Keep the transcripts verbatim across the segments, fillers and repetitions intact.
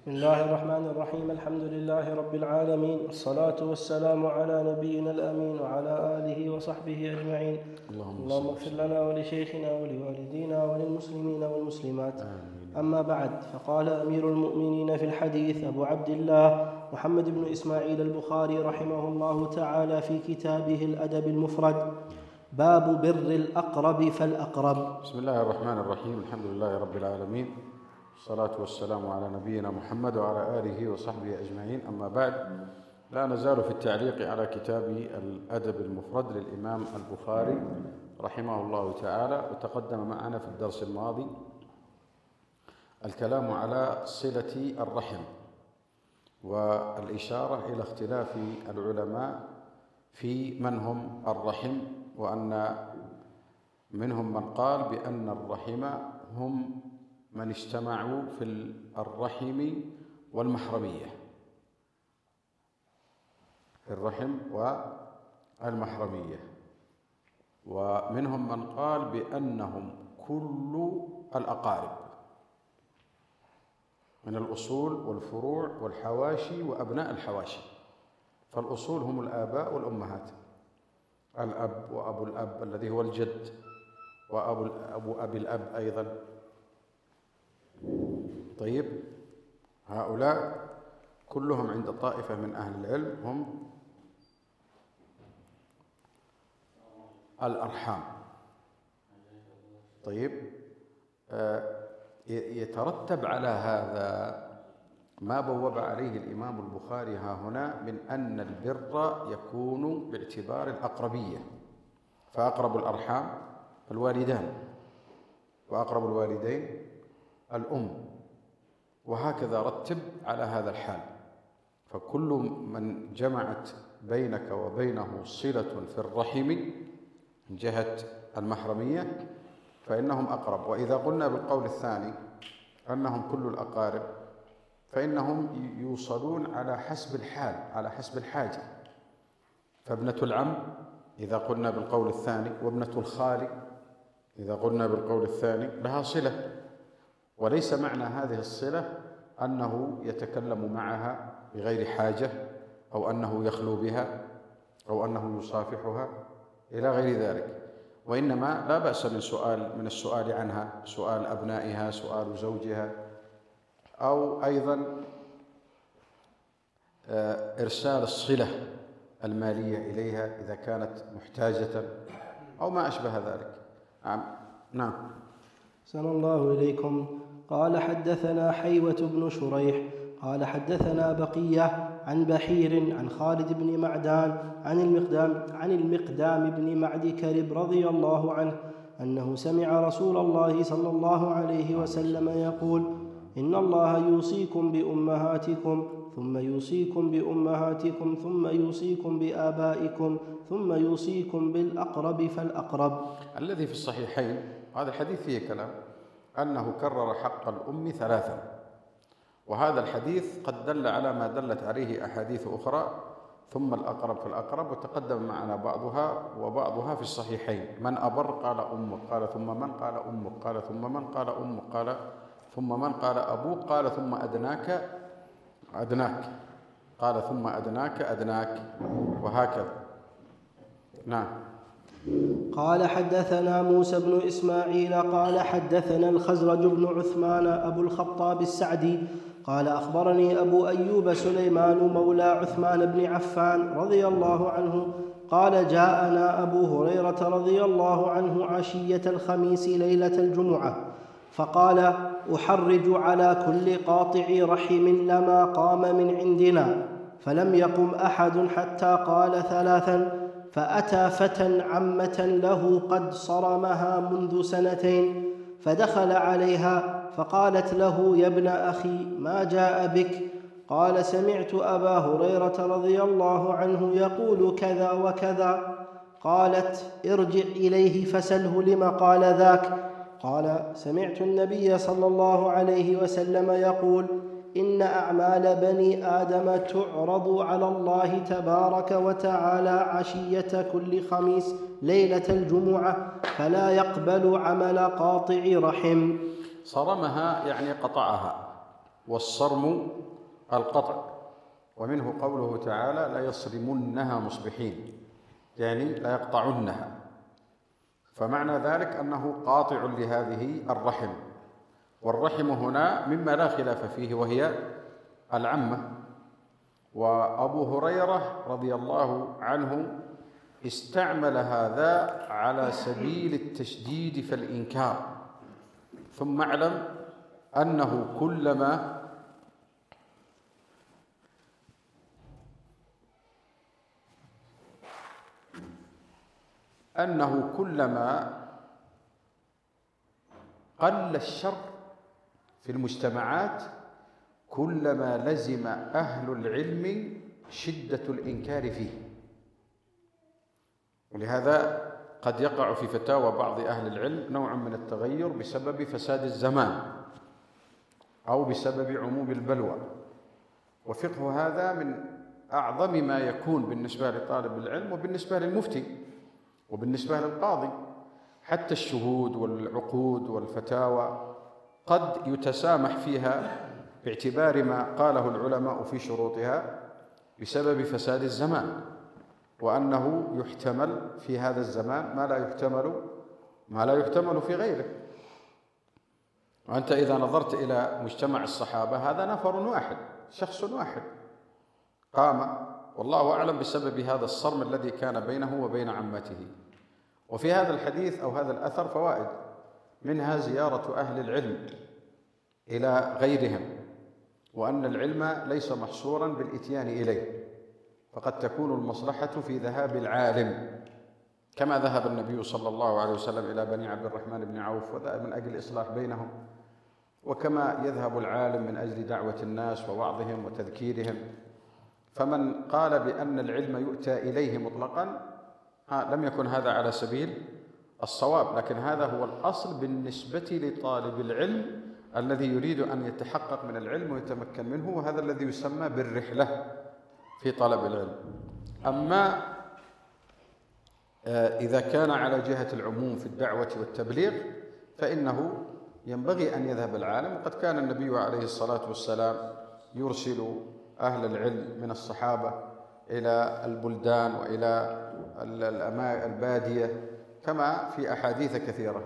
بسم الله الرحمن الرحيم. الحمد لله رب العالمين، والصلاة والسلام على نبينا الأمين وعلى آله وصحبه أجمعين. اللهم اغفر لنا ولشيخنا ولوالدينا وللمسلمين والمسلمات. آمين. أما بعد، فقال أمير المؤمنين في الحديث أبو عبد الله محمد بن إسماعيل البخاري رحمه الله تعالى في كتابه الأدب المفرد: باب بر الأقرب فالأقرب. بسم الله الرحمن الرحيم. الحمد لله رب العالمين، والصلاة والسلام على نبينا محمد وعلى آله وصحبه أجمعين. أما بعد، لا نزال في التعليق على كتاب الأدب المفرد للإمام البخاري رحمه الله تعالى. وتقدم معنا في الدرس الماضي الكلام على صلة الرحم والإشارة إلى اختلاف العلماء في من هم الرحم، وأن منهم من قال بأن الرحم هم من اجتمعوا في الرحم والمحرمية، في الرحم والمحرمية. ومنهم من قال بأنهم كل الأقارب من الأصول والفروع والحواشي وأبناء الحواشي. فالأصول هم الآباء والأمهات، الأب وأبو الأب الذي هو الجد، وأبو أبو أبي الأب أيضا. طيب، هؤلاء كلهم عند طائفة من أهل العلم هم الأرحام. طيب، يترتب على هذا ما بوب عليه الإمام البخاري ها هنا من أن البر يكون باعتبار الأقربية، فأقرب الأرحام الوالدان، وأقرب الوالدين الأم، وهكذا رتب على هذا الحال. فكل من جمعت بينك وبينه صلة في الرحم من جهة المحرمية فإنهم أقرب. وإذا قلنا بالقول الثاني أنهم كل الأقارب فإنهم يوصلون على حسب الحال، على حسب الحاجة. فابنة العم إذا قلنا بالقول الثاني، وابنة الخال إذا قلنا بالقول الثاني، لها صلة، وليس معنى هذه الصلة أنه يتكلم معها بغير حاجة، أو أنه يخلو بها، أو أنه يصافحها إلى غير ذلك. وإنما لا بأس من سؤال من السؤال عنها، سؤال أبنائها، سؤال زوجها، أو أيضا إرسال الصلة المالية إليها إذا كانت محتاجة أو ما أشبه ذلك. نعم. أحسن الله إليكم. قال: حدثنا حيوة بن شريح قال حدثنا بقية عن بحير عن خالد بن معدان عن المقدام عن المقدام بن معد كرب رضي الله عنه أنه سمع رسول الله صلى الله عليه وسلم يقول: إن الله يوصيكم بأمهاتكم، ثم يوصيكم بأمهاتكم، ثم يوصيكم بآبائكم، ثم يوصيكم بالأقرب فالأقرب. الذي في الصحيحين هذا الحديث فيه كلام أنه كرر حق الأم ثلاثا، وهذا الحديث قد دل على ما دلت عليه أحاديث أخرى، ثم الأقرب فالأقرب، وتقدم معنا بعضها وبعضها في الصحيحين. من أبر قال أمك، قال ثم من قال أمك، قال ثم من قال أمك، قال ثم من قال أبوك، قال ثم أدناك أدناك، قال ثم أدناك أدناك، وهكذا. نعم. قال: حدثنا موسى بن إسماعيل قال حدثنا الخزرج بن عثمان أبو الخطاب السعدي قال أخبرني أبو أيوب سليمان مولى عثمان بن عفان رضي الله عنه قال: جاءنا أبو هريرة رضي الله عنه عشية الخميس ليلة الجمعة فقال: أحرج على كل قاطع رحم لما قام من عندنا، فلم يقم أحد حتى قال ثلاثا. فأتى فتى عمة له قد صرمها منذ سنتين، فدخل عليها فقالت له: يا ابن أخي، ما جاء بك؟ قال: سمعت أبا هريرة رضي الله عنه يقول كذا وكذا. قالت: ارجع إليه فسله لما قال ذاك. قال: سمعت النبي صلى الله عليه وسلم يقول: إن أعمال بني آدم تعرض على الله تبارك وتعالى عشية كل خميس ليلة الجمعة، فلا يقبل عمل قاطع رحم. صرمها يعني قطعها، والصرم القطع، ومنه قوله تعالى لا يصرمنها مصبحين، يعني لا يقطعنها، فمعنى ذلك أنه قاطع لهذه الرحم. والرحم هنا مما لا خلاف فيه وهي العمة. وأبو هريرة رضي الله عنه استعمل هذا على سبيل التشديد في الإنكار. ثم اعلم أنه كلما أنه كلما قل الشر في المجتمعات كلما لزم أهل العلم شدة الإنكار فيه. ولهذا قد يقع في فتاوى بعض أهل العلم نوع من التغير بسبب فساد الزمان أو بسبب عموم البلوى، وفقه هذا من أعظم ما يكون بالنسبة لطالب العلم وبالنسبة للمفتي وبالنسبة للقاضي. حتى الشهود والعقود والفتاوى قد يتسامح فيها باعتبار ما قاله العلماء في شروطها بسبب فساد الزمان، وأنه يحتمل في هذا الزمان ما لا يحتمل ما لا يحتمل في غيره. وأنت إذا نظرت إلى مجتمع الصحابة هذا نفر واحد، شخص واحد قام، والله أعلم بسبب هذا الصرم الذي كان بينه وبين عمته. وفي هذا الحديث أو هذا الأثر فوائد، منها زيارة أهل العلم إلى غيرهم، وأن العلم ليس محصورا بالإتيان إليه، فقد تكون المصلحة في ذهاب العالم، كما ذهب النبي صلى الله عليه وسلم إلى بني عبد الرحمن بن عوف وذهب من أجل الإصلاح بينهم، وكما يذهب العالم من أجل دعوة الناس ووعظهم وتذكيرهم. فمن قال بأن العلم يؤتى إليه مطلقا لم يكن هذا على سبيل الصواب، لكن هذا هو الأصل بالنسبة لطالب العلم الذي يريد أن يتحقق من العلم ويتمكن منه، وهذا الذي يسمى بالرحلة في طلب العلم. أما إذا كان على جهة العموم في الدعوة والتبليغ فإنه ينبغي أن يذهب العالم، وقد كان النبي عليه الصلاة والسلام يرسل أهل العلم من الصحابة إلى البلدان وإلى البادية كما في أحاديث كثيرة.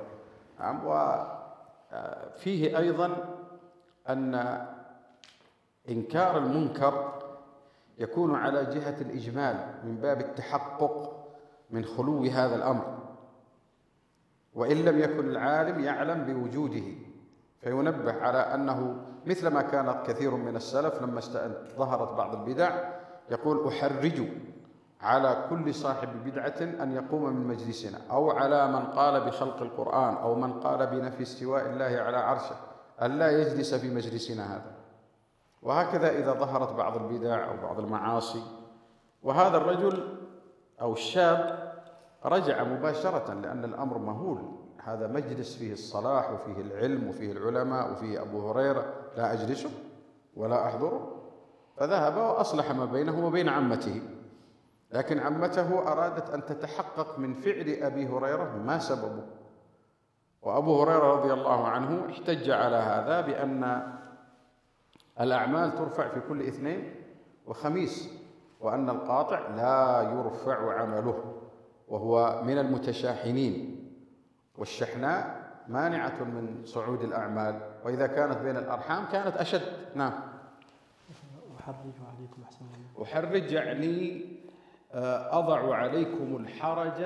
وفيه أيضا أن إنكار المنكر يكون على جهة الإجمال من باب التحقق من خلو هذا الأمر، وإن لم يكن العالم يعلم بوجوده، فينبه على أنه مثل ما كان كثير من السلف لما ظهرت بعض البدع يقول أحرج على كل صاحب بدعة أن يقوم من مجلسنا، أو على من قال بخلق القرآن أو من قال بنفي استواء الله على عرشه ألا يجلس في مجلسنا هذا. وهكذا إذا ظهرت بعض البدع أو بعض المعاصي وهذا الرجل أو الشاب رجع مباشرة، لأن الأمر مهول، هذا مجلس فيه الصلاح وفيه العلم وفيه العلماء وفيه أبو هريرة، لا أجلسه ولا أحضره، فذهب وأصلح ما بينه وبين عمته. لكن عمته أرادت أن تتحقق من فعل أبي هريرة ما سببه، وأبو هريرة رضي الله عنه احتج على هذا بأن الأعمال ترفع في كل اثنين وخميس، وأن القاطع لا يرفع عمله، وهو من المتشاحنين، والشحناء مانعة من صعود الأعمال، وإذا كانت بين الأرحام كانت أشد. نعم. أحرج عليكم أحسن الله. أحرج يعني أضع عليكم الحرج.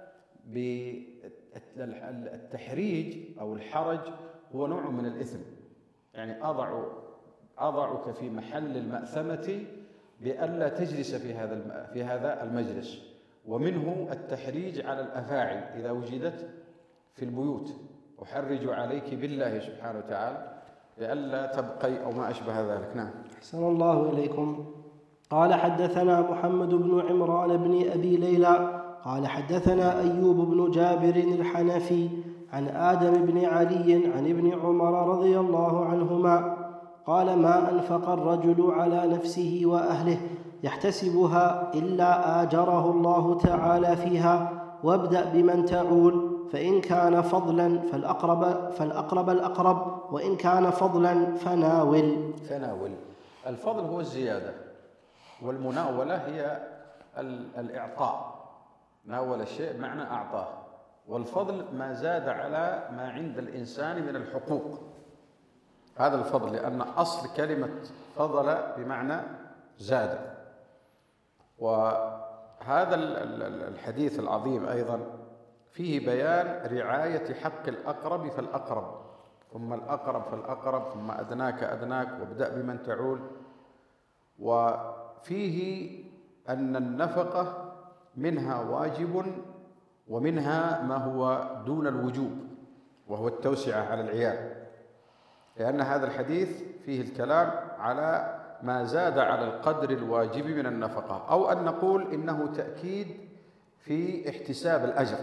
بالتحريج أو الحرج هو نوع من الإثم، يعني أضع أضعك في محل المأثمة بألا تجلس في هذا في هذا المجلس. ومنه التحريج على الأفاعي إذا وجدت في البيوت، أحرج عليك بالله سبحانه وتعالى لئلا تبقي أو ما أشبه ذلك. نعم. أحسن الله إليكم. قال حدثنا محمد بن عمران بن أبي ليلى قال حدثنا أيوب بن جابر الحنفي عن آدم بن علي عن ابن عمر رضي الله عنهما قال ما أنفق الرجل على نفسه وأهله يحتسبها إلا آجره الله تعالى فيها، وابدأ بمن تعول فإن كان فضلا فالأقرب, فالأقرب الأقرب، وإن كان فضلا فناول. فناول. الفضل هو الزيادة، والمناولة هي الإعطاء. ناول الشيء معنى أعطاه، والفضل ما زاد على ما عند الإنسان من الحقوق، هذا الفضل، لأن أصل كلمة فضل بمعنى زاد. وهذا الحديث العظيم أيضا فيه بيان رعاية حق الأقرب فالأقرب، ثم الأقرب فالأقرب، ثم أدناك أدناك، وابدأ بمن تعول. وفيه أن النفقة منها واجب ومنها ما هو دون الوجوب، وهو التوسعة على العيال، لأن هذا الحديث فيه الكلام على ما زاد على القدر الواجب من النفقة، أو أن نقول إنه تأكيد في احتساب الأجر،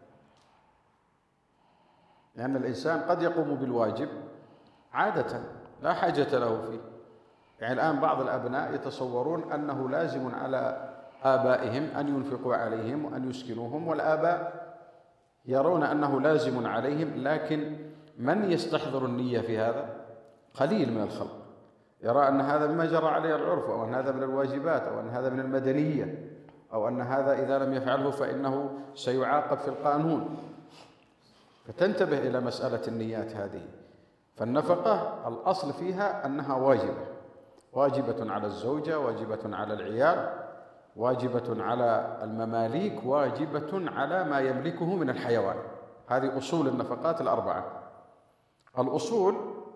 لأن الإنسان قد يقوم بالواجب عادة لا حاجة له فيه. يعني الآن بعض الأبناء يتصورون أنه لازم على آبائهم أن ينفقوا عليهم وأن يسكنوهم، والآباء يرون أنه لازم عليهم، لكن من يستحضر النية في هذا؟ قليل من الخلق، يرى أن هذا مما جرى عليه العرف، أو أن هذا من الواجبات، أو أن هذا من المدنية، أو أن هذا إذا لم يفعله فإنه سيعاقب في القانون. فتنتبه إلى مسألة النيات هذه. فالنفقة الأصل فيها أنها واجبة، واجبة على الزوجة، واجبة على العيال، واجبة على المماليك، واجبة على ما يملكه من الحيوان. هذه أصول النفقات الأربعة. الأصول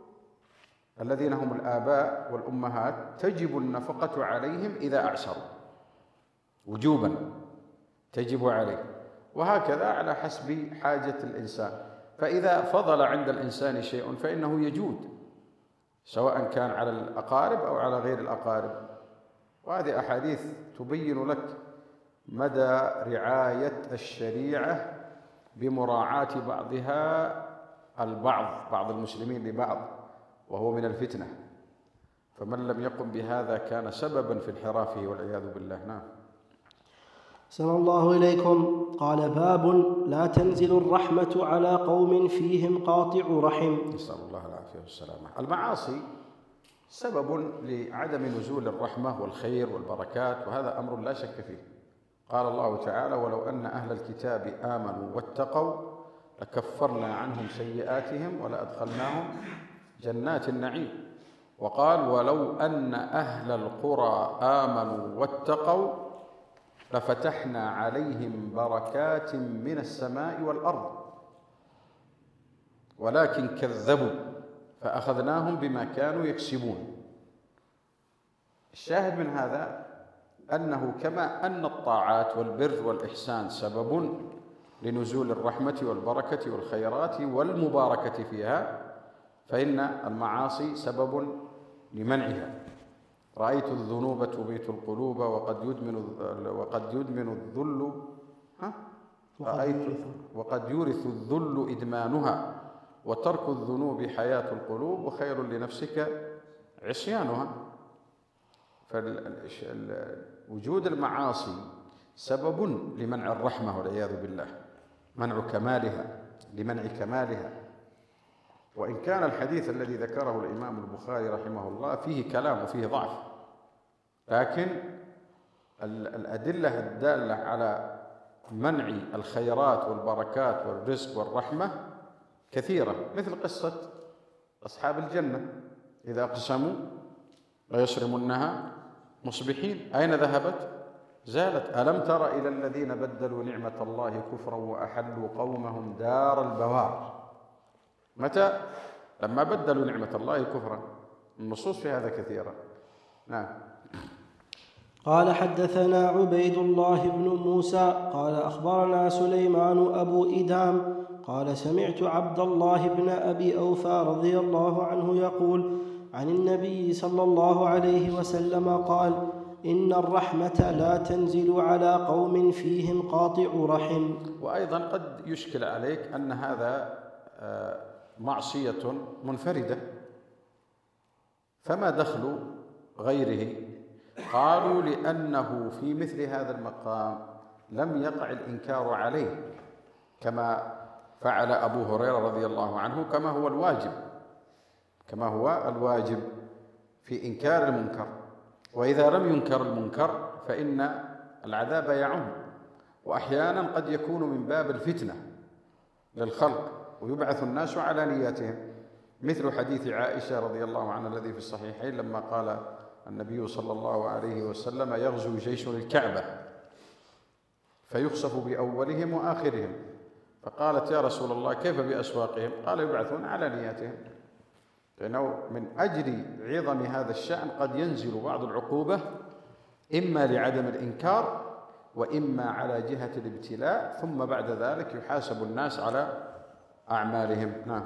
الذين هم الآباء والأمهات تجب النفقة عليهم إذا أعسروا وجوبا، تجب عليه، وهكذا على حسب حاجة الإنسان. فإذا فضل عند الإنسان شيء فإنه يجود، سواء كان على الأقارب أو على غير الأقارب. وهذه أحاديث تبين لك مدى رعاية الشريعة بمراعاة بعضها البعض، بعض المسلمين لبعض، وهو من الفتنة. فمن لم يقم بهذا كان سببا في انحرافه والعياذ بالله. نعم. أحسن الله إليكم. قال: باب لا تنزل الرحمة على قوم فيهم قاطع رحم. نسأل الله العافية والسلامة. المعاصي سبب لعدم نزول الرحمة والخير والبركات، وهذا أمر لا شك فيه. قال الله تعالى: ولو أن أهل الكتاب آمنوا واتقوا لكفرنا عنهم سيئاتهم ولأدخلناهم جنات النعيم. وقال: ولو أن أهل القرى آمنوا واتقوا لفتحنا عليهم بركات من السماء والأرض ولكن كذبوا فأخذناهم بما كانوا يكسبون. الشاهد من هذا أنه كما أن الطاعات والبر والإحسان سبب لنزول الرحمة والبركة والخيرات والمباركة فيها، فإن المعاصي سبب لمنعها. رأيت الذنوب تبيت القلوب وقد يدمن وقد يدمن الذل ها رأيت وقد يورث الذل إدمانها وترك الذنوب حياة القلوب وخير لنفسك عصيانها. فوجود المعاصي سبب لمنع الرحمة والعياذ بالله، منع كمالها، لمنع كمالها. وإن كان الحديث الذي ذكره الإمام البخاري رحمه الله فيه كلام وفيه ضعف، لكن الأدلة الدالة على منع الخيرات والبركات والرزق والرحمة كثيرة، مثل قصة أصحاب الجنة إذا أقسموا ليصرمنها مصبحين، أين ذهبت؟ زالت. ألم تر إلى الذين بدلوا نعمة الله كفرا وأحلوا قومهم دار البوار. متى؟ لما بدلوا نعمة الله كفرا. النصوص في هذا كثيرة. نعم. قال: حدثنا عبيد الله بن موسى قال: أخبرنا سليمان أبو إدام قال: سمعت عبد الله بن أبي أوفى رضي الله عنه يقول عن النبي صلى الله عليه وسلم قال: إن الرحمة لا تنزل على قوم فيهم قاطع رحم. وأيضا قد يشكل عليك أن هذا معصية منفردة، فما دخل غيره؟ قالوا: لأنه في مثل هذا المقام لم يقع الإنكار عليه، كما فعل أبو هريرة رضي الله عنه كما هو الواجب كما هو الواجب في إنكار المنكر. وإذا لم ينكر المنكر فإن العذاب يعم، وأحيانا قد يكون من باب الفتنة للخلق ويبعث الناس على نياتهم، مثل حديث عائشة رضي الله عنها الذي في الصحيحين لما قال النبي صلى الله عليه وسلم: يغزو جيش الكعبة فيخسف بأولهم وآخرهم، فقالت: يا رسول الله كيف بأسواقهم؟ قال: يبعثون على نياتهم. لأنه من أجل عظم هذا الشأن قد ينزل بعض العقوبة إما لعدم الإنكار وإما على جهة الابتلاء، ثم بعد ذلك يحاسب الناس على أعمالهم. نعم.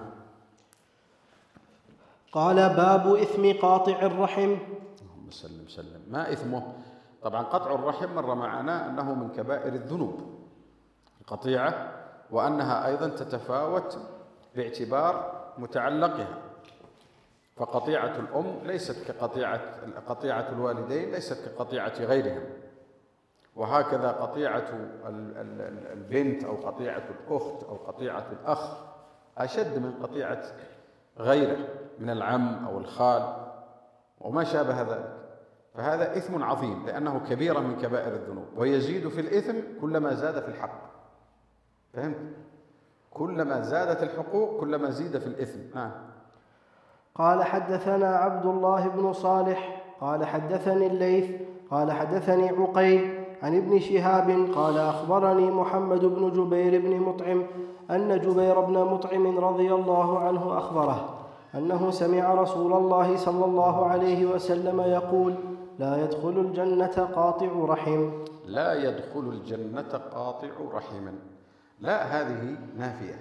قال: باب إثم قاطع الرحم. اللهم سلم سلم. ما إثمه؟ طبعا قطع الرحم مر معنا أنه من كبائر الذنوب القطيعة، وأنها أيضا تتفاوت باعتبار متعلقها، فقطيعة الأم ليست كقطيعة قطيعة الوالدين ليست كقطيعة غيرهم، وهكذا قطيعة البنت أو قطيعة الأخت أو قطيعة الأخ أشد من قطيعة غيره من العم أو الخال وما شابه ذلك. فهذا إثم عظيم لأنه كبيرة من كبائر الذنوب، ويزيد في الإثم كلما زاد في الحق. فهمت؟ كلما زادت الحقوق كلما زيد في الإثم. آه. قال: حدثنا عبد الله بن صالح قال حدثني الليث قال حدثني عقيل عن ابن شهاب قال: أخبرني محمد بن جبير بن مطعم أن جبير بن مطعم رضي الله عنه أخبره أنه سمع رسول الله صلى الله عليه وسلم يقول: لا يدخل الجنة قاطع رحم. لا يدخل الجنة قاطع رحم. لا، هذه نافية.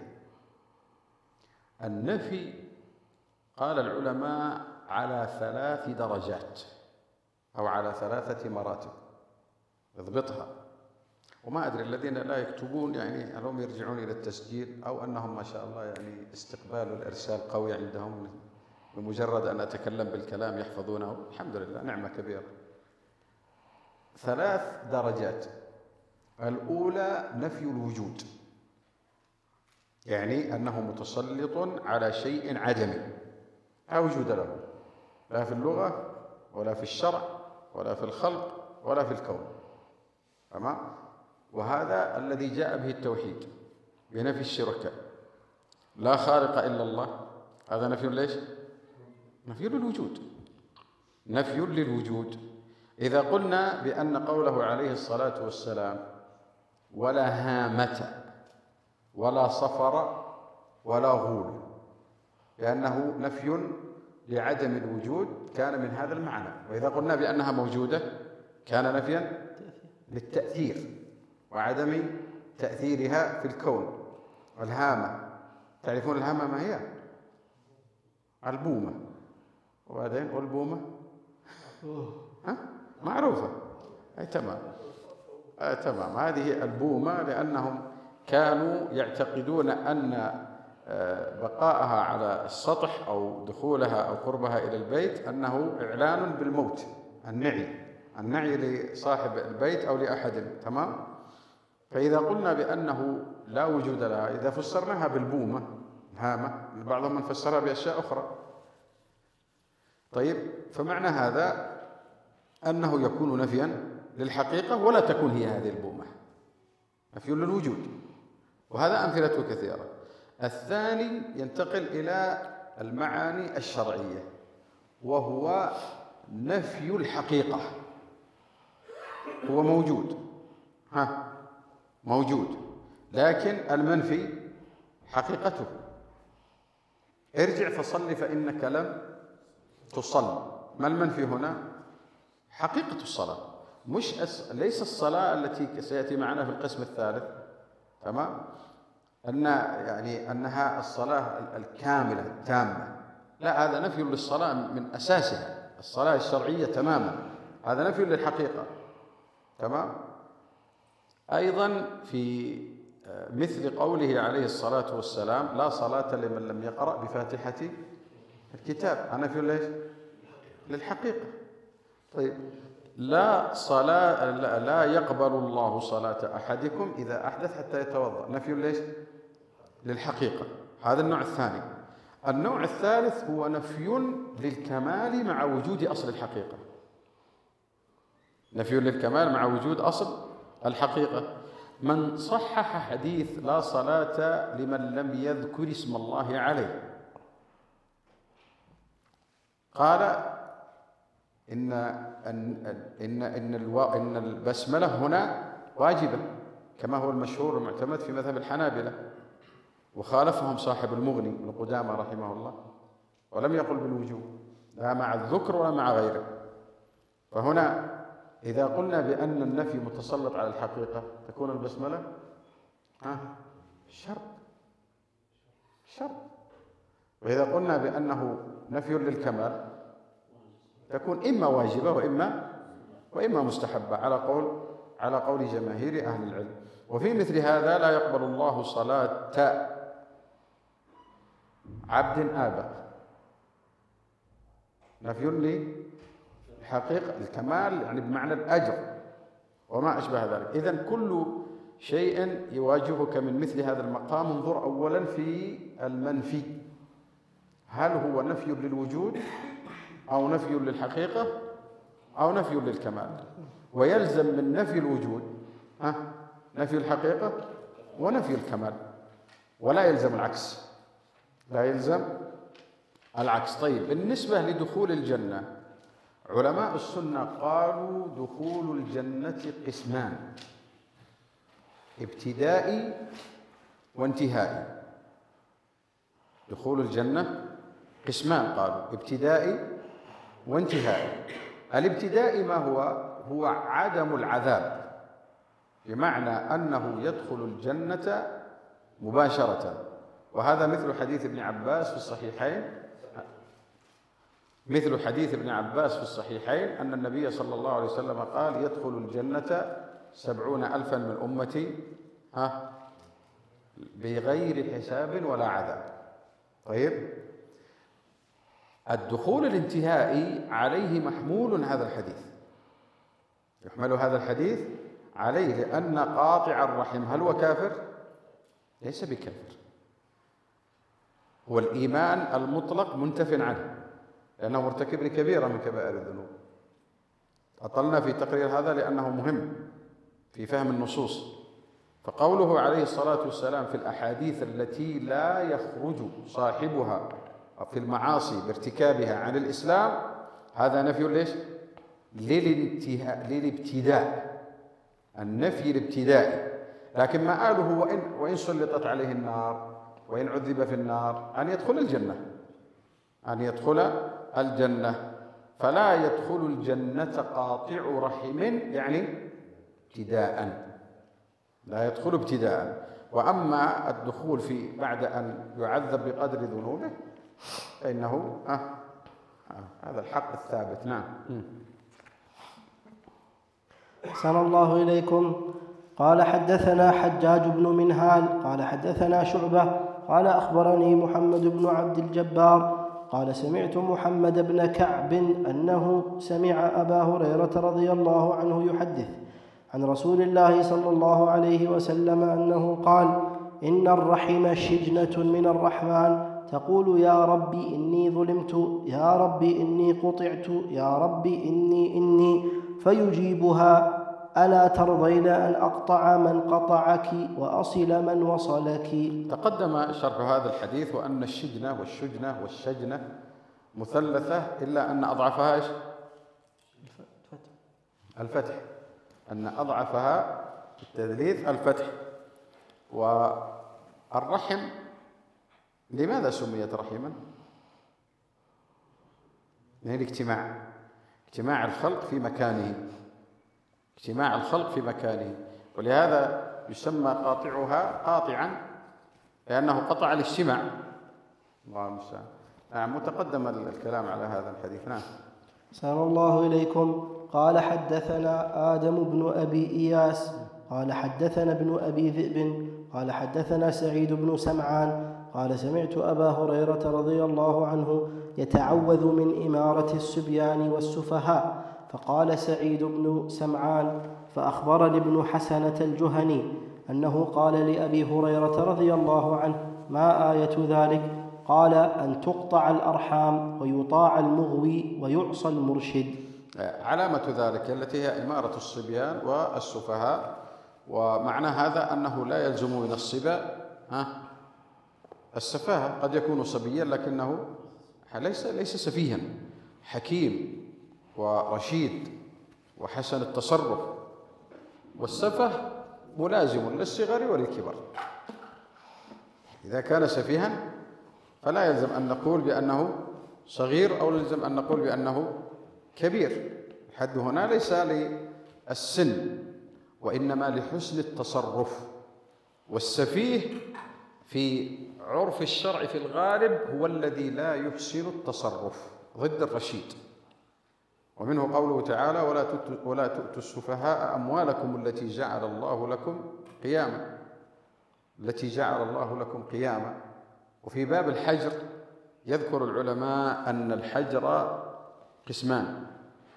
النفي قال العلماء على ثلاث درجات أو على ثلاثة مراتب، اضبطها. وما أدري الذين لا يكتبون يعني هل هم يرجعون إلى التسجيل أو أنهم ما شاء الله يعني استقبال الإرسال قوي عندهم، بمجرد أن أتكلم بالكلام يحفظونه. الحمد لله، نعمة كبيرة. ثلاث درجات. الأولى نفي الوجود، يعني أنه متسلط على شيء عدمي لا وجود له، لا في اللغة ولا في الشرع ولا في الخلق ولا في الكون. تمام؟ وهذا الذي جاء به التوحيد بنفي الشركاء. لا خالق إلا الله، هذا نفي ليش؟ نفي للوجود، نفي للوجود. إذا قلنا بأن قوله عليه الصلاة والسلام: ولا هامة ولا صفر ولا غول، لأنه نفي لعدم الوجود، كان من هذا المعنى. وإذا قلنا بأنها موجودة كان نفيا للتأثير وعدم تأثيرها في الكون. والهامة، تعرفون الهامة ما هي؟ البومة. وبعدين والبومة ها؟ معروفة. أي تمام. أي تمام. هذه البومة لأنهم كانوا يعتقدون أن بقاءها على السطح أو دخولها أو قربها إلى البيت أنه إعلان بالموت، النعي النعي لصاحب البيت أو لأحد. تمام؟ فإذا قلنا بأنه لا وجود لها، إذا فسرناها بالبومة هامة، بعضهم من فسرها بأشياء أخرى. طيب، فمعنى هذا أنه يكون نفيا للحقيقة ولا تكون هي هذه البومة، نفي للوجود. وهذا أمثلته كثيرة. الثاني ينتقل إلى المعاني الشرعية، وهو نفي الحقيقة. هو موجود، ها موجود، لكن المنفي حقيقته. ارجع فصل فإنك لم تصل. ما المنفي هنا؟ حقيقة الصلاة، مش أس... ليس الصلاة التي سيأتي معنا في القسم الثالث. تمام؟ أن يعني أنها الصلاة الكاملة التامة، لا، هذا نفي للصلاة من أساسها، الصلاة الشرعية تماما، هذا نفي للحقيقة. تمام؟ أيضا في مثل قوله عليه الصلاة والسلام: لا صلاة لمن لم يقرأ بفاتحة الكتاب، هذا نفي ليش؟ للحقيقة. طيب، لا صلاة لا, لا يقبل الله صلاة أحدكم إذا أحدث حتى يتوضأ، نفي ليش؟ للحقيقة. هذا النوع الثاني. النوع الثالث هو نفي للكمال مع وجود أصل الحقيقة. نفي للكمال مع وجود أصل الحقيقة. من صحح حديث لا صلاة لمن لم يذكر اسم الله عليه قال إن إن إن إن, إن البسملة هنا واجبة كما هو المشهور والمعتمد في مذهب الحنابلة، وخالفهم صاحب المغني ابن قدامة رحمه الله، ولم يقل بالوجوب لا مع الذكر ولا مع غيره. فهنا إذا قلنا بأن النفي متسلط على الحقيقة تكون البسملة ها شرط شرط، وإذا قلنا بأنه نفي للكمال تكون إما واجبة وإما وإما مستحبة على قول على قول جماهير أهل العلم. وفي مثل هذا لا يقبل الله صلاة عبد آبى، نفي للحقيقة الكمال يعني بمعنى الأجر وما أشبه ذلك. إذن كل شيء يواجهك من مثل هذا المقام انظر أولا في المنفي، هل هو نفي للوجود أو نفي للحقيقة أو نفي للكمال. ويلزم من نفي الوجود ها نفي الحقيقة ونفي الكمال، ولا يلزم العكس، لا يلزم العكس. طيب بالنسبة لدخول الجنة علماء السنة قالوا دخول الجنة قسمان، ابتدائي وانتهائي. دخول الجنة قسمان قالوا ابتدائي وانتهائي. الابتدائي ما هو؟ هو عدم العذاب، بمعنى أنه يدخل الجنة مباشرة، وهذا مثل حديث ابن عباس في الصحيحين مثل حديث ابن عباس في الصحيحين أن النبي صلى الله عليه وسلم قال يدخل الجنة سبعون ألفا من أمتي ها بغير حساب ولا عذاب. طيب الدخول الانتهائي عليه محمول هذا الحديث، يحمل هذا الحديث عليه، لأن قاطع الرحم هل هو كافر؟ ليس بكافر، هو الإيمان المطلق منتف عنه لأنه مرتكب لكبيرة من كبائر الذنوب. أطلنا في تقرير هذا لأنه مهم في فهم النصوص. فقوله عليه الصلاة والسلام في الأحاديث التي لا يخرج صاحبها في المعاصي بارتكابها عن الإسلام، هذا نفي ليش؟ للانتهاء للابتداء، النفي الابتدائي. لكن ما قاله وإن, وإن سلطت عليه النار وإن عذب في النار أن يدخل الجنة أن يدخل الجنة فلا يدخل الجنة قاطع رحم يعني ابتداء، لا يدخل ابتداء. وأما الدخول في بعد أن يعذب بقدر ذنوبه فإنه آه آه هذا الحق الثابت. نعم. أحسن الله إليكم. قال حدثنا حجاج بن منهال قال حدثنا شعبة قال أخبرني محمد بن عبد الجبار قال سمعت محمد بن كعب أنه سمع أبا هريرة رضي الله عنه يحدث عن رسول الله صلى الله عليه وسلم أنه قال إن الرحم شجنة من الرحمن تقول يا ربي إني ظلمت، يا ربي إني قطعت، يا ربي إني إني فيجيبها ألا ترضين أن أقطع من قطعك وأصل من وصلك. تقدم شرح هذا الحديث وأن الشجنة والشجنة والشجنة مثلثة إلا أن أضعفها إيش؟ الفتح، أن أضعفها التثليث الفتح. والرحم لماذا سميت رحما؟ من الاجتماع، اجتماع الخلق في مكانه، اجتماع الخلق في مكانه، ولهذا يسمى قاطعها قاطعا لأنه قطع الاجتماع. الله المستعان. نعم. متقدم الكلام على هذا الحديث. نعم. أحسن الله إليكم. قال حدثنا آدم بن أبي إياس قال حدثنا ابن أبي ذئب قال حدثنا سعيد بن سمعان قال سمعت أبا هريرة رضي الله عنه يتعوذ من إمارة الصبيان والسفهاء، فقال سعيد بن سمعان فأخبرني ابن حسنة الجهني أنه قال لأبي هريرة رضي الله عنه ما آية ذلك؟ قال: أن تقطع الأرحام ويطاع المغوي ويعصى المرشد. علامة ذلك التي هي إمارة الصبيان والسفهاء، ومعنى هذا أنه لا يلزم من الصبا السفاهة. قد يكون صبيا لكنه ليس ليس سفيها، حكيم ورشيد وحسن التصرف، والسفه ملازم للصغر وللكبر. إذا كان سفيها فلا يلزم أن نقول بأنه صغير أو يلزم أن نقول بأنه كبير. الحد هنا ليس للسن وإنما لحسن التصرف. والسفيه في عرف الشرع في الغالب هو الذي لا يحسن التصرف ضد الرشيد. ومنه قوله تعالى: ولا تؤتوا السفهاء أموالكم التي جعل الله لكم قياما التي جعل الله لكم قياما. وفي باب الحجر يذكر العلماء أن الحجر قسمان: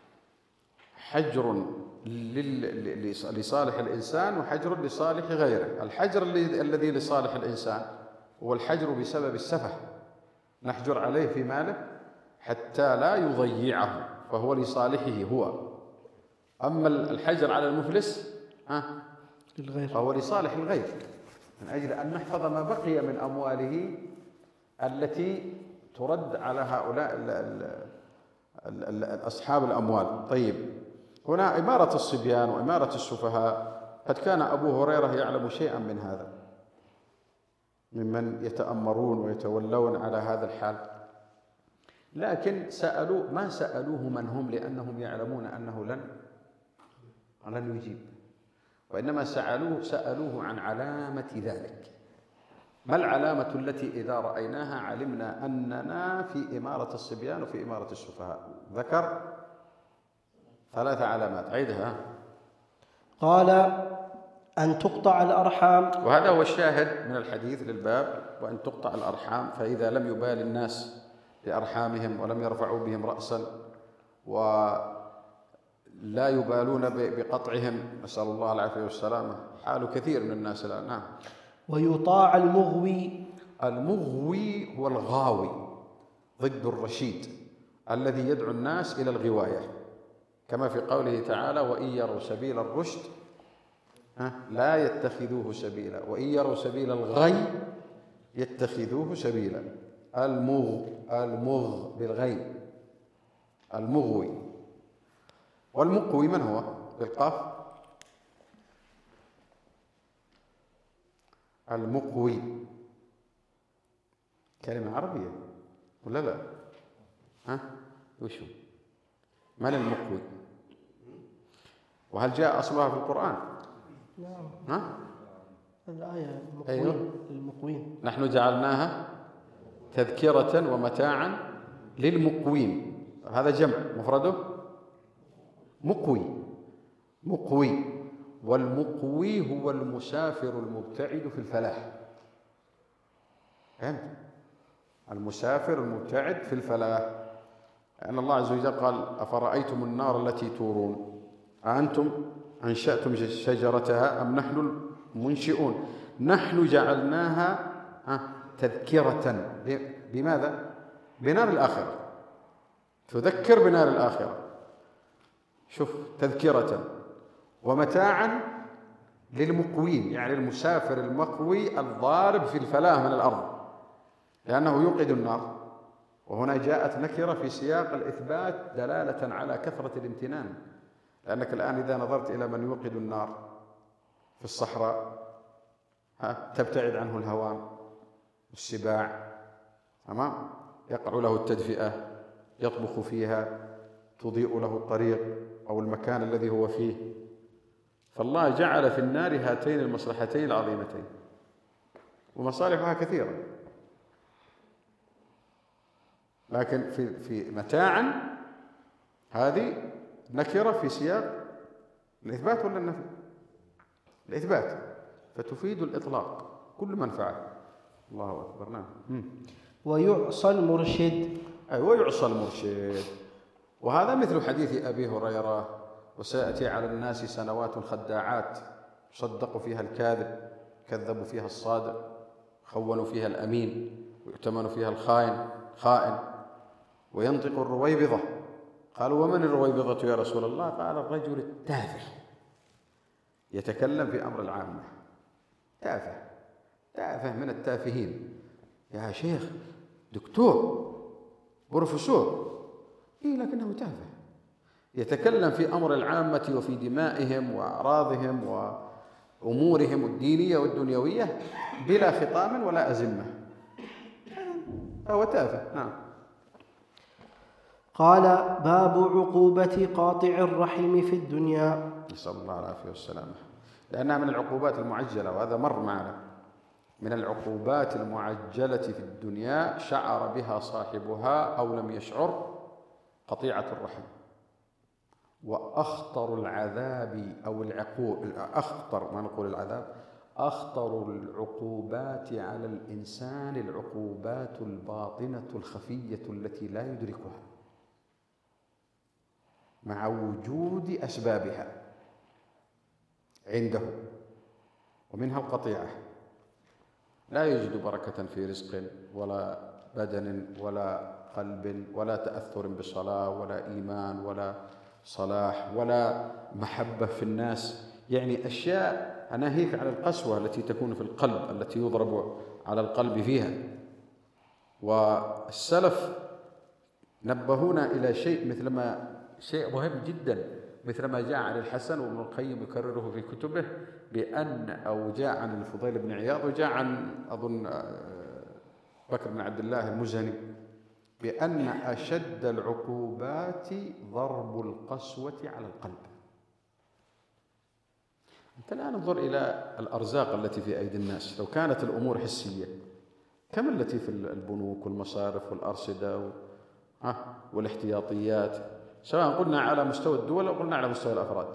حجر لصالح الإنسان وحجر لصالح غيره. الحجر الذي لصالح الإنسان هو الحجر بسبب السفه، نحجر عليه في ماله حتى لا يضيعه فهو لصالحه هو. أما الحجر على المفلس فهو لصالح الغير، من أجل أن نحفظ ما بقي من أمواله التي ترد على هؤلاء أصحاب الأموال. طيب، هنا إمارة الصبيان وإمارة السفهاء، قد كان أبو هريرة يعلم شيئا من هذا، ممن يتأمرون ويتولون على هذا الحال، لكن سألوا ما سألوه من هم، لأنهم يعلمون أنه لن لن يجيب، وإنما سألوه سألوه عن علامة ذلك. ما العلامة التي إذا رأيناها علمنا أننا في إمارة الصبيان وفي إمارة السفهاء؟ ذكر ثلاث علامات، عيدها. قال: أن تقطع الأرحام، وهذا هو الشاهد من الحديث للباب: وأن تقطع الأرحام. فإذا لم يبال الناس بأرحامهم ولم يرفعوا بهم رأسا ولا يبالون بقطعهم، نسأل الله العافية والسلامة، حال كثير من الناس الآن. نعم. ويطاع المغوي. المغوي هو الغاوي ضد الرشيد الذي يدعو الناس إلى الغواية، كما في قوله تعالى: وإن يروا سبيل الرشد لا يتخذوه سبيلا وإن يروا سبيل الغي يتخذوه سبيلا. المغ المغ بالغين، المغوي. والمقوي من هو؟ بالقاف. المقوي كلمة عربية ولا لا؟ ها؟ وشو؟ من المقوي؟ وهل جاء أصلها في القرآن؟ نعم. ها؟ الآية المقوين. أيوه. المقوين. نحن جعلناها تذكرة ومتاعا للمقوين. هذا جمع، مفرده مقوي. مقوي. والمقوي هو المسافر المبتعد في الفلاح. فهمت؟ المسافر المبتعد في الفلاح. لأن الله عز وجل قال: أفرأيتم النار التي تورون أأنتم أنشأتم شجرتها أم نحن المنشئون نحن جعلناها تذكرة. بماذا؟ بنار الآخرة، تذكر بنار الآخرة. شوف، تذكرة ومتاعا للمقوين، يعني المسافر المقوي الضارب في الفلاة من الأرض، لأنه يوقد النار. وهنا جاءت نكرة في سياق الإثبات دلالة على كثرة الامتنان، لأنك الآن إذا نظرت إلى من يوقد النار في الصحراء تبتعد عنه الهوام والسباع، تمام؟ يقع له التدفئة، يطبخ فيها، تضيء له الطريق أو المكان الذي هو فيه. فالله جعل في النار هاتين المصلحتين العظيمتين، ومصالحها كثيرة، لكن في في متاعا هذه نكرة في سياق الإثبات ولا النفي؟ الإثبات، فتفيد الإطلاق، كل منفعة. الله أكبر. نعم. ويعصى المرشد. أي ويعصى المرشد. وهذا مثل حديث أبي هريرة: وسيأتي على الناس سنوات خداعات يصدق فيها الكاذب، كذب فيها الصادق، خونوا فيها الأمين ويؤتمن فيها الخائن خائن وينطق الرويبضة. قالوا ومن الرويبضة يا رسول الله؟ قال الرجل التافه يتكلم في أمر العامة. تافه تافه من التافهين. يا شيخ دكتور بروفيسور إيه لكنه تافه يتكلم في أمر العامة وفي دمائهم وأعراضهم وأمورهم الدينية والدنيوية بلا خطام ولا أزمة. هو تافه. نعم. قال باب عقوبة قاطع الرحم في الدنيا. نسأل الله العافية والسلامة. لأنها من العقوبات المعجلة، وهذا مر معنا. من العقوبات المعجلة في الدنيا شعر بها صاحبها أو لم يشعر قطيعة الرحم. وأخطر العذاب أو العقوب أخطر ما نقول العذاب أخطر العقوبات على الإنسان العقوبات الباطنة الخفية التي لا يدركها مع وجود أسبابها عنده، ومنها القطيعة. لا يجد بركة في رزق ولا بدن ولا قلب ولا تأثر بصلاة ولا إيمان ولا صلاح ولا محبة في الناس. يعني أشياء أناهيك على القسوة التي تكون في القلب التي يضرب على القلب فيها. والسلف نبهونا إلى شيء مثل ما شيء مهم جدا مثل ما جاء عن الحسن وابن القيم يكرره في كتبه بأن أو جاء عن الفضيل بن عياض وجاء عن أظن بكر بن عبد الله المزني بأن أشد العقوبات ضرب القسوة على القلب. أنت الآن انظر إلى الأرزاق التي في أيدي الناس. لو كانت الأمور حسية كم التي في البنوك والمصارف والأرصدة والاحتياطيات، سواء قلنا على مستوى الدول أو قلنا على مستوى الأفراد.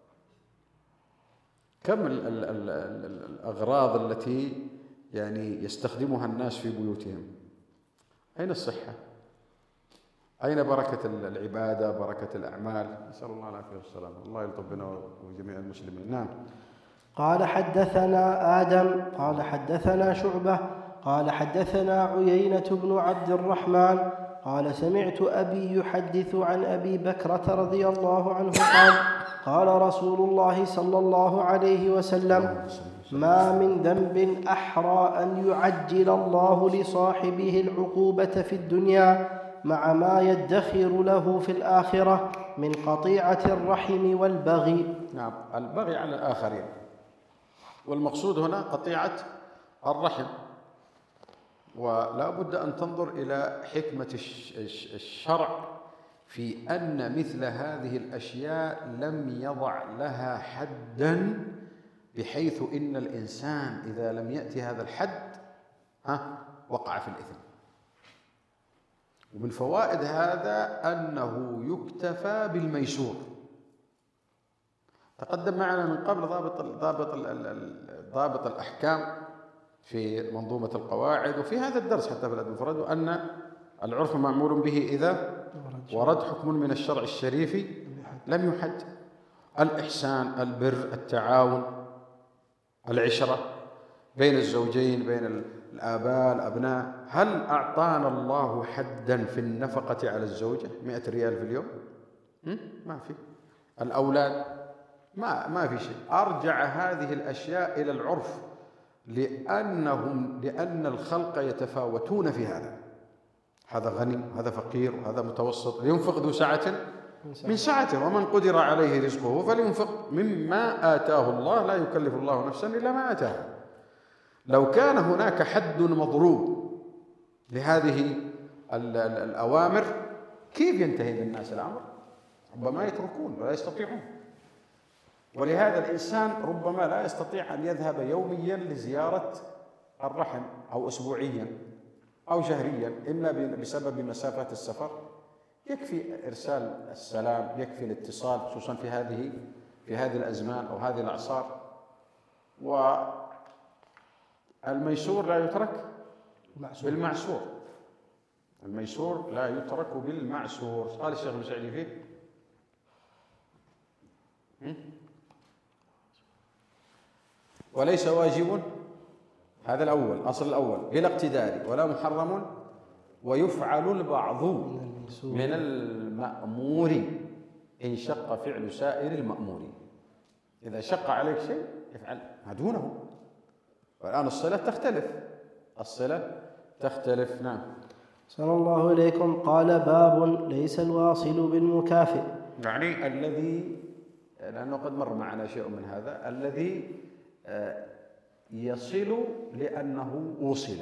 كم ال ال ال ال الأغراض التي يعني يستخدمها الناس في بيوتهم. أين الصحة؟ أين بركة العبادة، بركة الأعمال؟ نسأل الله العافية والسلامة. الله يلطف بنا وجميع المسلمين. نعم. قال حدثنا آدم قال حدثنا شعبة قال حدثنا عيينة بن عبد الرحمن قال سمعت أبي يحدث عن أبي بكرة رضي الله عنه قال قال رسول الله صلى الله عليه وسلم ما من ذنب أحرى أن يعجل الله لصاحبه العقوبة في الدنيا مع ما يدخر له في الآخرة من قطيعة الرحم والبغي. نعم، البغي على الآخرين، والمقصود هنا قطيعة الرحم. ولا بد أن تنظر إلى حكمة الشرع في أن مثل هذه الأشياء لم يضع لها حداً، بحيث إن الإنسان إذا لم يأتي هذا الحد ها وقع في الإثم. ومن فوائد هذا أنه يكتفى بالميسور. تقدم معنا من قبل ضابط ضابط ضابط الأحكام في منظومة القواعد، وفي هذا الدرس حتى في الأدب المفرد، أن العرف معمول به إذا ورد حكم من الشرع الشريف لم يحد. الإحسان، البر، التعاون، العشرة بين الزوجين، بين الآباء الأبناء. هل أعطانا الله حدا في النفقة على الزوجة مئة ريال في اليوم؟ ما في. الأولاد ما ما في شيء. أرجع هذه الأشياء إلى العرف، لأنهم لأن الخلق يتفاوتون في هذا. هذا غني، هذا فقير، وهذا متوسط. لينفق ذو سعة من سعته، ومن قدر عليه رزقه فلينفق مما آتاه الله، لا يكلف الله نفسا إلا ما آتاها. لو كان هناك حد مضروب لهذه الأوامر كيف ينتهي بالناس الأمر؟ ربما يتركون ولا يستطيعون. ولهذا الإنسان ربما لا يستطيع أن يذهب يوميا لزيارة الرحم، أو أسبوعيا أو شهريا، إما بسبب مسافة السفر. يكفي إرسال السلام، يكفي الاتصال، خصوصا في هذه في هذه الأزمان أو هذه الأعصار. والميسور لا يترك بالمعسور. الميسور لا يترك بالمعسور. قال الشيخ المسعدي فيه وليس واجب هذا الأول، الأصل الأول بلا اقتدار ولا محرم، ويفعل البعض من المأمور إن شق فعل سائر المأمور. إذا شق عليك شيء افعل ما دونه. والآن الصلة تختلف، الصلة تختلف. نعم. صلى الله إليكم. قال: باب ليس الواصل بالمكافئ. يعني الذي، لأنه قد مر معنا شيء من هذا، الذي يصل لأنه وصل.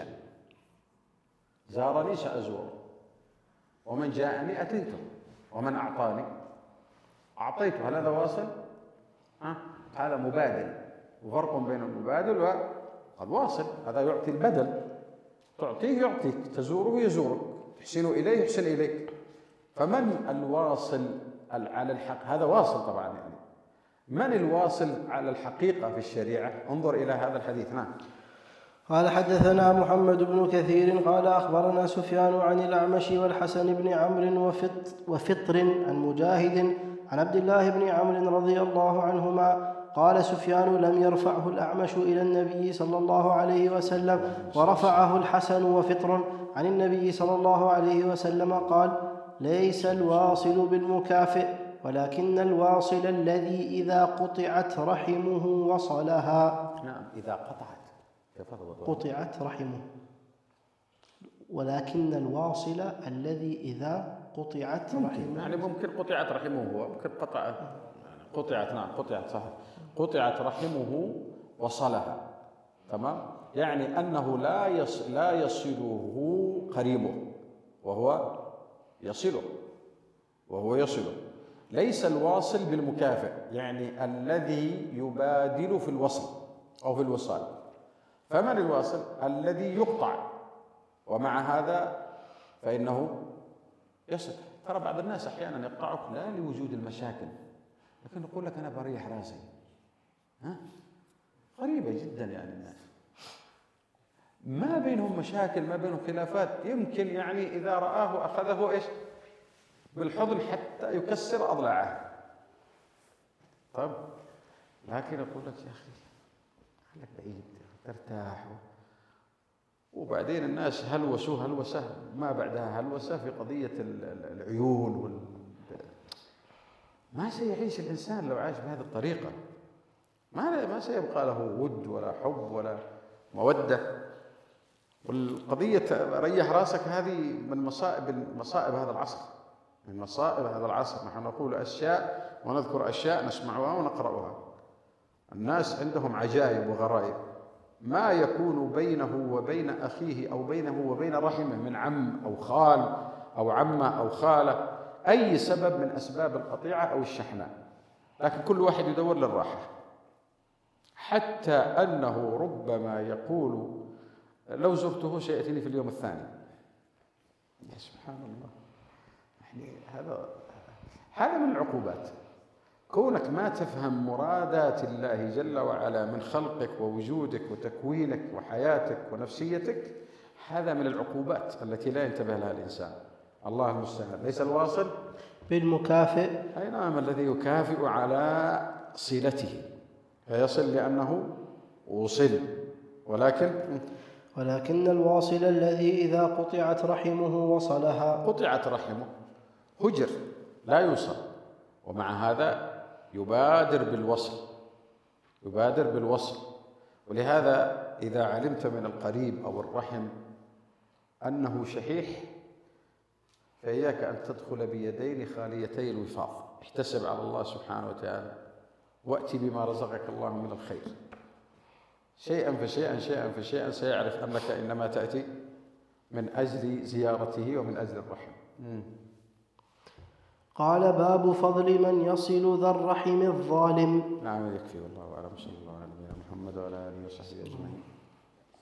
زارني سأزوره، ومن جاءني أتيته، ومن أعطاني أعطيته. هل هذا واصل؟ ها؟ هذا مبادل، وفرق بين المبادل والواصل. هذا يعطي البدل، تعطيه يعطيك، تزوره يزورك، تحسن إليه يحسن إليك. فمن الواصل على الحق؟ هذا واصل طبعا. يعني من الواصل على الحقيقة في الشريعة؟ انظر إلى هذا الحديث. نعم. قال: حدثنا محمد بن كثير قال أخبرنا سفيان عن الأعمش والحسن بن عمرو وفطر عن مجاهد عن عبد الله بن عمرو رضي الله عنهما قال: سفيان لم يرفعه الأعمش إلى النبي صلى الله عليه وسلم، ورفعه الحسن وفطر عن النبي صلى الله عليه وسلم قال: ليس الواصل بالمكافئ، ولكن الواصل الذي إذا قطعت رحمه وصلها. نعم. إذا قطعت قطعت رحمه، ولكن الواصل الذي إذا قطعت رحمه. يعني ممكن قطعت رحمه، هو ممكن قطع قطعت. نعم قطعت صح. قطعت رحمه وصلها. تمام. يعني أنه لا يص لا يصله قريبه وهو يصله وهو يصله. ليس الواصل بالمكافئ، يعني الذي يبادل في الوصل أو في الوصال. فمن الواصل؟ الذي يقطع، ومع هذا فإنه يصل. ترى بعض الناس أحيانا يقطعك لا لوجود المشاكل، لكن يقول لك أنا بريح راسي. ها؟ غريبة جدا. يعني الناس ما بينهم مشاكل، ما بينهم خلافات، يمكن يعني إذا رآه أخذه إيش بالحضن حتى يكسر أضلاعه. طب لكن يقول لك يا أخي خلك بعيد ترتاح. وبعدين الناس هلوسوا هلوسة ما بعدها هلوسة في قضية العيون وال... ما سيعيش الإنسان لو عاش بهذه الطريقة. ما ما سيبقى له ود ولا حب ولا مودة. والقضية ريح راسك هذه من مصائب مصائب هذا العصر، من مصائب هذا العصر. نحن نقول أشياء ونذكر أشياء نسمعها ونقرأها. الناس عندهم عجائب وغرائب. ما يكون بينه وبين أخيه أو بينه وبين رحمه من عم أو خال أو عمة أو خالة، أي سبب من أسباب القطيعة أو الشحناء، لكن كل واحد يدور للراحة. حتى أنه ربما يقول لو زرته سيأتيني في اليوم الثاني. يا سبحان الله. يعني هذا هذا من العقوبات. كونك ما تفهم مرادات الله جل وعلا من خلقك ووجودك وتكوينك وحياتك ونفسيتك، هذا من العقوبات التي لا ينتبه لها الإنسان. الله المستعان. ليس الواصل بالمكافئ، أي نعم، الذي يكافئ على صلته فيصل لأنه وصل. ولكن ولكن الواصل الذي إذا قطعت رحمه وصلها. قطعت رحمه هجر لا يوصل، ومع هذا يبادر بالوصل يبادر بالوصل. ولهذا إذا علمت من القريب أو الرحم أنه شحيح فإياك أن تدخل بيدين خاليتي الوفاض. احتسب على الله سبحانه وتعالى، وأتي بما رزقك الله من الخير. شيئا فشيئا شيئا فشيئا سيعرف أنك إنما تأتي من أجل زيارته ومن أجل الرحم. قال: باب فضل من يصل ذا الرحم الظالم. نعم يكفي، والله أعلم. صلى الله على نبينا محمد وعلى آله وصحبه أجمعين.